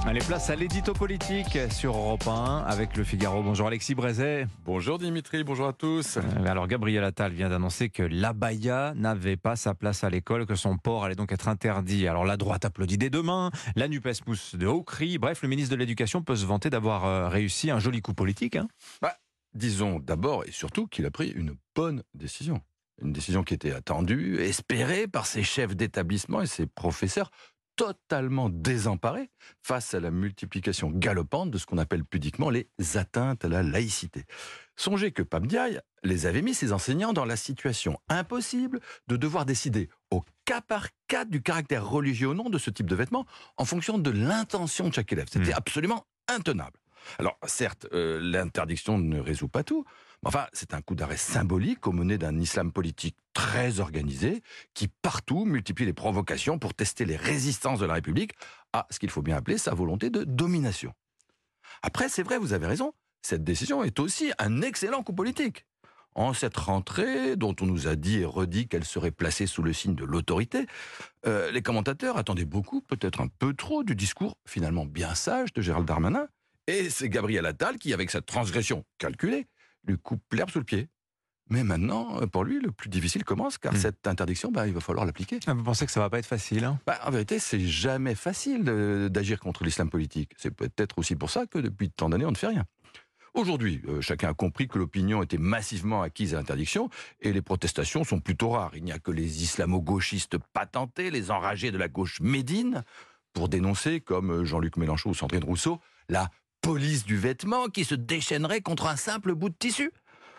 Allez, place à l'édito politique sur Europe 1 avec Le Figaro. Bonjour Alexis Brézet. Bonjour Dimitri, bonjour à tous. Alors Gabriel Attal vient d'annoncer que l'abaya n'avait pas sa place à l'école, que son port allait donc être interdit. Alors la droite applaudit dès demain, la NUPES pousse de hauts cris. Bref, le ministre de l'Éducation peut se vanter d'avoir réussi un joli coup politique. Disons d'abord et surtout qu'il a pris une bonne décision. Une décision qui était attendue, espérée par ses chefs d'établissement et ses professeurs, totalement désemparés face à la multiplication galopante de ce qu'on appelle pudiquement les atteintes à la laïcité. Songez que Pape Ndiaye les avait mis, ces enseignants, dans la situation impossible de devoir décider au cas par cas du caractère religieux ou non de ce type de vêtements en fonction de l'intention de chaque élève. C'était absolument intenable. Alors, certes, l'interdiction ne résout pas tout, mais enfin, c'est un coup d'arrêt symbolique aux menées d'un islam politique très organisé, qui partout multiplie les provocations pour tester les résistances de la République à ce qu'il faut bien appeler sa volonté de domination. Après, c'est vrai, vous avez raison, cette décision est aussi un excellent coup politique. En cette rentrée, dont on nous a dit et redit qu'elle serait placée sous le signe de l'autorité, les commentateurs attendaient beaucoup, peut-être un peu trop, du discours finalement bien sage de Gérald Darmanin. Et c'est Gabriel Attal qui, avec sa transgression calculée, lui coupe l'herbe sous le pied. Mais maintenant, pour lui, le plus difficile commence, car cette interdiction, il va falloir l'appliquer. Vous pensez que ça va pas être facile En vérité, c'est jamais facile d'agir contre l'islam politique. C'est peut-être aussi pour ça que depuis tant d'années, on ne fait rien. Aujourd'hui, chacun a compris que l'opinion était massivement acquise à l'interdiction, et les protestations sont plutôt rares. Il n'y a que les islamo-gauchistes patentés, les enragés de la gauche médine, pour dénoncer, comme Jean-Luc Mélenchon ou Sandrine Rousseau, la police du vêtement qui se déchaînerait contre un simple bout de tissu.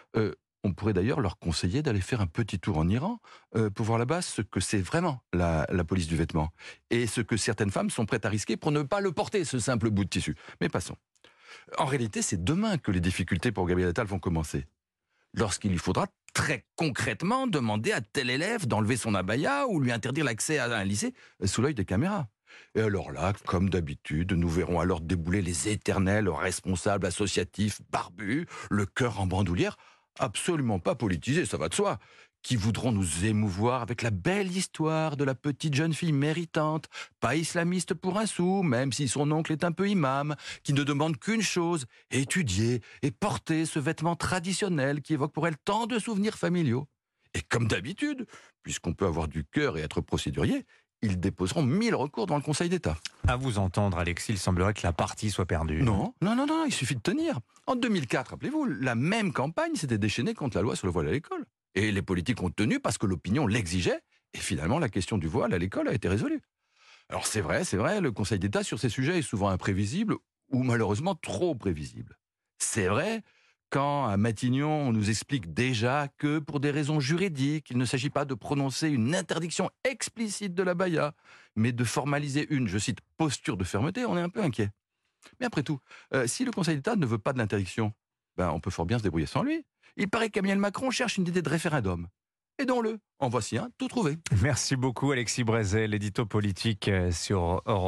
On pourrait d'ailleurs leur conseiller d'aller faire un petit tour en Iran pour voir là-bas ce que c'est vraiment la police du vêtement et ce que certaines femmes sont prêtes à risquer pour ne pas le porter, ce simple bout de tissu. Mais passons. En réalité, c'est demain que les difficultés pour Gabriel Attal vont commencer. Lorsqu'il lui faudra très concrètement demander à tel élève d'enlever son abaya ou lui interdire l'accès à un lycée sous l'œil des caméras. Et alors là, comme d'habitude, nous verrons alors débouler les éternels responsables associatifs barbus, le cœur en bandoulière, absolument pas politisés, ça va de soi, qui voudront nous émouvoir avec la belle histoire de la petite jeune fille méritante, pas islamiste pour un sou, même si son oncle est un peu imam, qui ne demande qu'une chose, étudier et porter ce vêtement traditionnel qui évoque pour elle tant de souvenirs familiaux. Et comme d'habitude, puisqu'on peut avoir du cœur et être procédurier, ils déposeront 1000 recours devant le Conseil d'État. À vous entendre, Alexis, il semblerait que la partie soit perdue. Non, il suffit de tenir. En 2004, rappelez-vous, la même campagne s'était déchaînée contre la loi sur le voile à l'école. Et les politiques ont tenu parce que l'opinion l'exigeait, et finalement la question du voile à l'école a été résolue. Alors c'est vrai, le Conseil d'État sur ces sujets est souvent imprévisible, ou malheureusement trop prévisible. C'est vrai, quand à Matignon on nous explique déjà que pour des raisons juridiques, il ne s'agit pas de prononcer une interdiction explicite de l'abaya, mais de formaliser une, je cite, posture de fermeté, on est un peu inquiet. Mais après tout, si le Conseil d'État ne veut pas de l'interdiction, on peut fort bien se débrouiller sans lui. Il paraît qu'Emmanuel Macron cherche une idée de référendum. Aidons-le, en voici un tout trouvé. Merci beaucoup Alexis Brézet, l'édito politique sur Europe 1.